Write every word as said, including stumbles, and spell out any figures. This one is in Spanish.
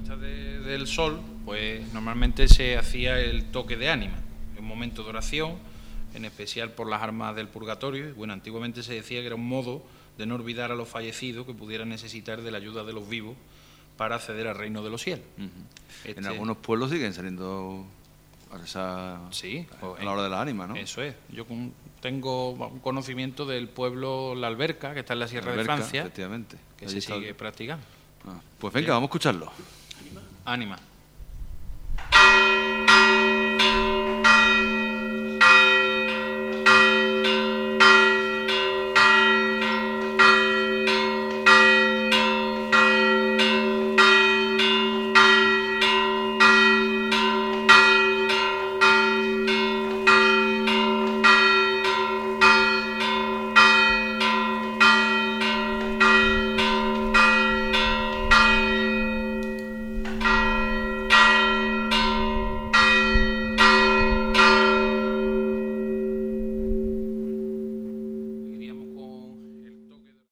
puesta de- del sol, pues normalmente se hacía el toque de ánima, un momento de oración, en especial por las almas del purgatorio. Y bueno, antiguamente se decía que era un modo de no olvidar a los fallecidos que pudieran necesitar de la ayuda de los vivos para acceder al reino de los cielos. Uh-huh. Este, En algunos pueblos siguen saliendo a, esa, sí, a la hora de la ánima, ¿no? Eso es. Yo con, tengo un conocimiento del pueblo La Alberca, que está en la Sierra Alberca, de Francia, efectivamente. que Allí se está sigue el... practicando. Ah, pues venga, vamos a escucharlo. Ánima.